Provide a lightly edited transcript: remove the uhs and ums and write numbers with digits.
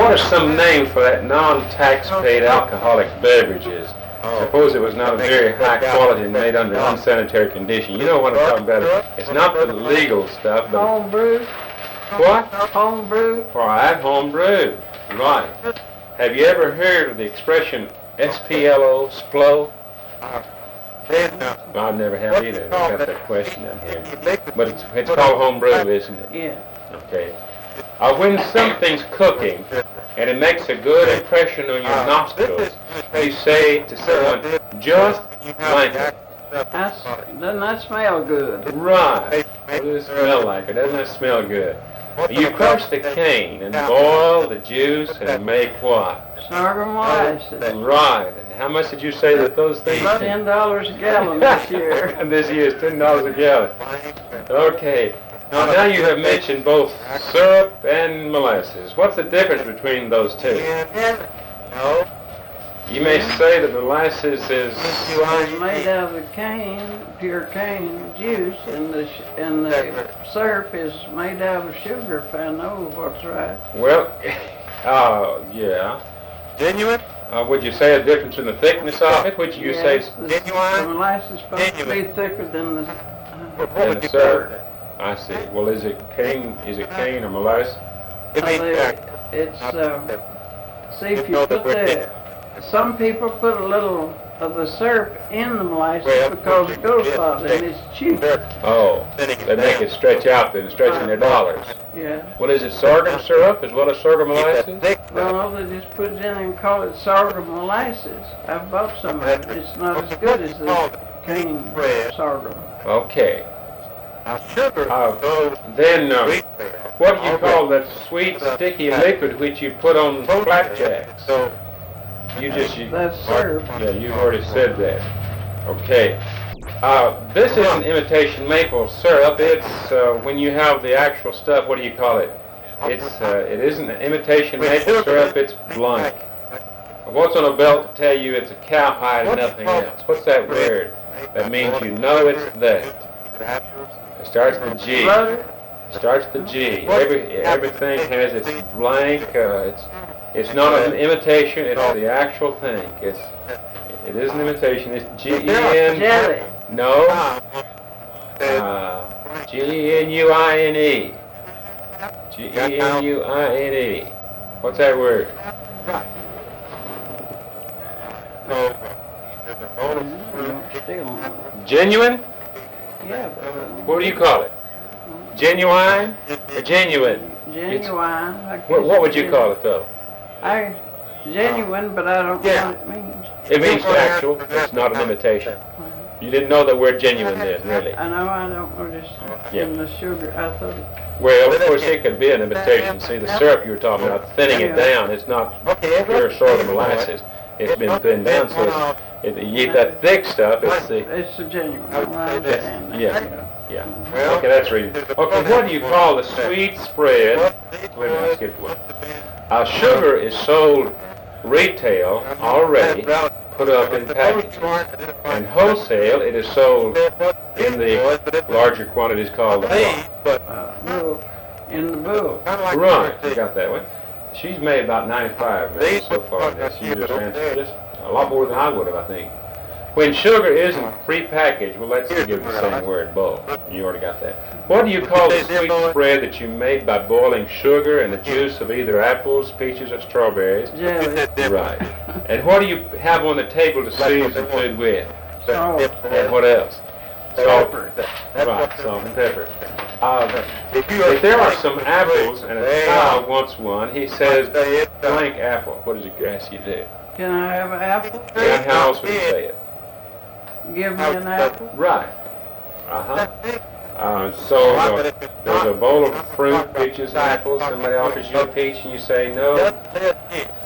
what are some names for that non-tax paid alcoholic beverages? Suppose it was not a very high quality and made under unsanitary condition. You know what I'm talking about. It's not the legal stuff, but Homebrew. what? Homebrew. All right, homebrew. Right. Have you ever heard of the expression SPLO, SPLO? I never have either. I got that question down here. But it's called homebrew, isn't it? Yeah. Okay. When something's cooking and it makes a good impression on your nostrils, you say to someone, just like it. Doesn't that smell good? Right. What does it smell like? It doesn't smell good. You crush the cane and boil the juice and make what? Sorghum molasses. Right. And how much did you say that those things? $10 a gallon this year. And this year is $10 a gallon. Okay. Now you have mentioned both syrup and molasses. What's the difference between those two? You may say that molasses is It's made out of the cane, pure cane juice, and the syrup is made out of sugar, if I know what's right. well, yeah. Genuine? Would you say a difference in the thickness of it? Which you say Yes, the molasses is supposed to be thicker than than the syrup? I see. Well, is it cane? Is it cane or molasses? See, if you put some people put a little of the syrup in the molasses because it goes farther and it's cheap. Oh, they make it stretch out then, stretching their dollars. Yeah. What is it, sorghum syrup as well as sorghum molasses? Well, no, they just put it in and call it sorghum molasses. I've bought some of it. It's not as good as the cane sorghum. Okay. Now sugar Then, what do you call that sweet, sticky liquid which you put on flapjacks? That's syrup. Yeah, you've already said that. Okay. This isn't imitation maple syrup. It's when you have the actual stuff. What do you call it? It isn't imitation maple syrup. It's blank. What's on a belt to tell you it's a cowhide and nothing else? What's that word? That means you know it's that. It starts with G. Starts with G. Everything has its blank. It's not an imitation. It's the actual thing. It is an imitation. It's G-E-N. Jelly. No. G-E-N-U-I-N-E. G-E-N-U-I-N-E. What's that word? Genuine? Yeah. What do you call it? Genuine or genuine? Genuine. What would you call it, though? Genuine, but I don't know what it means. It means actual. It's not an imitation. You didn't know the word genuine then, really? I know, I don't know this. In the sugar, I thought it. Well, of course, it could be an imitation. See, the syrup you were talking about, thinning it down, it's not pure sorghum molasses. It's been thinned down, so you eat that thick stuff, it's the... It's the genuine. I understand that. Yeah. Okay, that's reading. Okay, what do you call the sweet spread? Wait a minute, I skipped one. Sugar is sold retail already, put up in packages. And wholesale, it is sold in the larger quantities called the Milk in the book. Right, you got that one. She's made about 95 minutes so far in this. She just answered just a lot more than I would have, I think. When sugar isn't prepackaged, well, let's give the same word, bulk. You already got that. What do you call the sweet spread that you made by boiling sugar and the juice of either apples, peaches, or strawberries? Jelly. Right. And what do you have on the table to season food with? Salt. And what else? Salt. Right, salt and pepper. If there are some apples and a child wants one, he says, blank apple. What does he ask you to do? Can I have an apple? And how else would you say it? Give me an apple. Right. So there's a bowl of fruit, peaches, apples. Somebody offers you a peach and you say no.